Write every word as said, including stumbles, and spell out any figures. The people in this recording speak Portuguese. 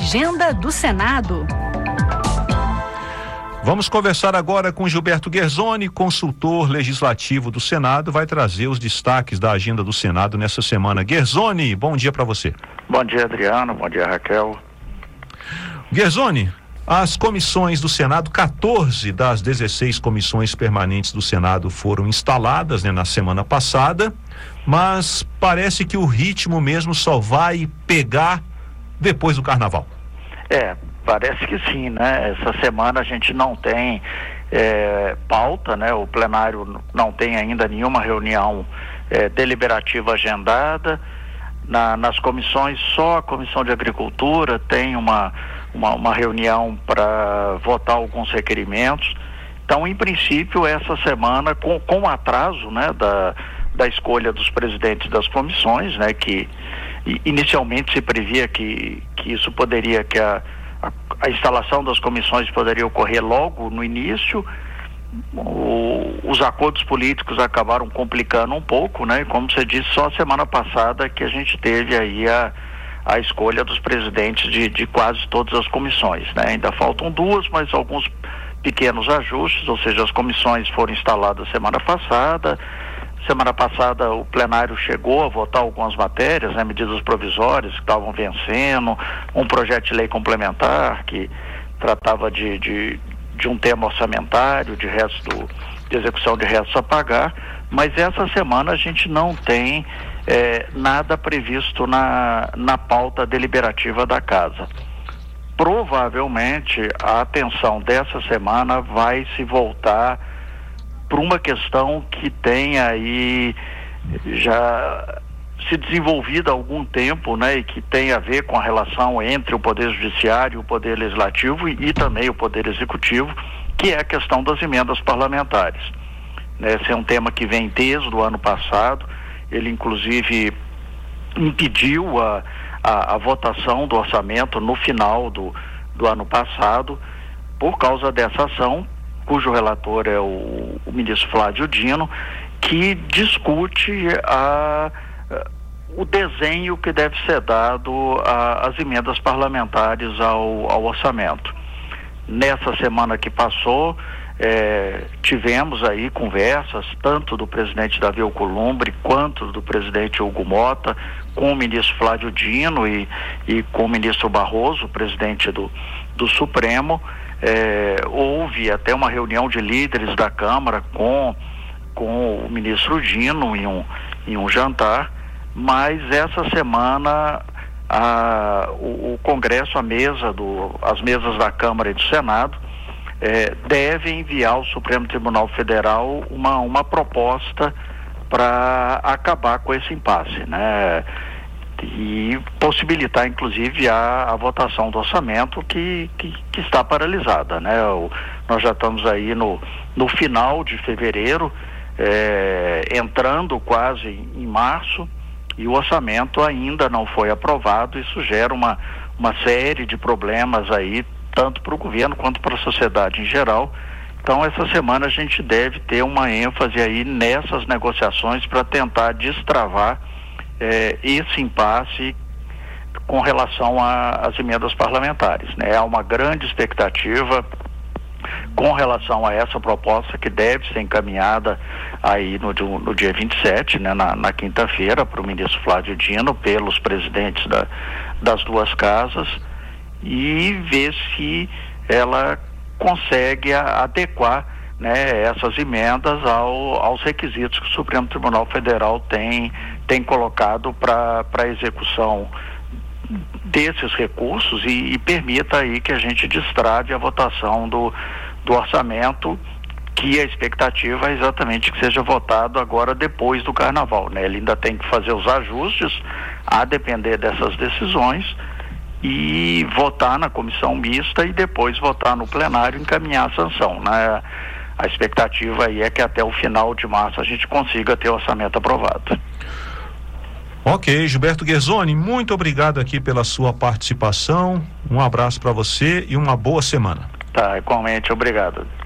Agenda do Senado. Vamos conversar agora com Gilberto Guerzoni, consultor legislativo do Senado, vai trazer os destaques da agenda do Senado nessa semana. Guerzoni, bom dia para você. Bom dia, Adriano, bom dia, Raquel. Guerzoni, as comissões do Senado, quatorze das dezesseis comissões permanentes do Senado foram instaladas, né, na semana passada, mas parece que o ritmo mesmo só vai pegar depois do Carnaval. É, parece que sim, né? Essa semana a gente não tem é, pauta, né? O plenário não tem ainda nenhuma reunião é, deliberativa agendada. Na, nas comissões, só a Comissão de Agricultura tem uma, uma, uma reunião para votar alguns requerimentos. Então, em princípio, essa semana, com, com o atraso, né, da, da escolha dos presidentes das comissões, né, que inicialmente se previa que, que isso poderia, que a, a, a instalação das comissões poderia ocorrer logo no início. O, os acordos políticos acabaram complicando um pouco, né? Como você disse, só semana passada que a gente teve aí a, a escolha dos presidentes de, de quase todas as comissões, né? Ainda faltam duas, mas alguns pequenos ajustes, ou seja, as comissões foram instaladas semana passada. Semana passada o plenário chegou a votar algumas matérias, né, medidas provisórias que estavam vencendo, um projeto de lei complementar que tratava de, de, de um tema orçamentário, de resto, de execução de restos a pagar, mas essa semana a gente não tem eh, nada previsto na, na pauta deliberativa da Casa. Provavelmente a atenção dessa semana vai se voltar para uma questão que tem aí já se desenvolvido há algum tempo, né, e que tem a ver com a relação entre o Poder Judiciário e o Poder Legislativo e, e também o Poder Executivo, que é a questão das emendas parlamentares. Né, esse é um tema que vem desde o ano passado, ele inclusive impediu a, a, a votação do orçamento no final do, do ano passado, por causa dessa ação, cujo relator é o, o ministro Flávio Dino, que discute a, a, o desenho que deve ser dado às emendas parlamentares ao, ao orçamento. Nessa semana que passou, é, tivemos aí conversas, tanto do presidente Davi Alcolumbre, quanto do presidente Hugo Mota, com o ministro Flávio Dino e, e com o ministro Barroso, presidente do, do Supremo. É, houve até uma reunião de líderes da Câmara com, com o ministro Dino em um, em um jantar, mas essa semana a, o, o Congresso, a mesa do, as mesas da Câmara e do Senado é, deve enviar ao Supremo Tribunal Federal uma, uma proposta para acabar com esse impasse, né? E possibilitar inclusive a, a votação do orçamento que, que, que está paralisada, né? O, nós já estamos aí no, no final de fevereiro, é, entrando quase em março, e o orçamento ainda não foi aprovado. Isso gera uma, uma série de problemas aí, tanto para o governo quanto para a sociedade em geral. Então, essa semana a gente deve ter uma ênfase aí nessas negociações para tentar destravar É, esse impasse com relação às emendas parlamentares, né? Há uma grande expectativa com relação a essa proposta que deve ser encaminhada aí no, no dia vinte e sete, né? Na, na quinta-feira, para o ministro Flávio Dino, pelos presidentes da, das duas casas, e ver se ela consegue a, adequar, né, essas emendas ao, aos requisitos que o Supremo Tribunal Federal tem, tem colocado para a execução desses recursos e, e permita aí que a gente destrave a votação do, do orçamento, que a expectativa é exatamente que seja votado agora depois do Carnaval, né? Ele ainda tem que fazer os ajustes a depender dessas decisões e votar na comissão mista e depois votar no plenário e encaminhar a sanção, né? A expectativa aí é que até o final de março a gente consiga ter o orçamento aprovado. Ok, Gilberto Guerzoni, muito obrigado aqui pela sua participação. Um abraço para você e uma boa semana. Tá, igualmente, obrigado.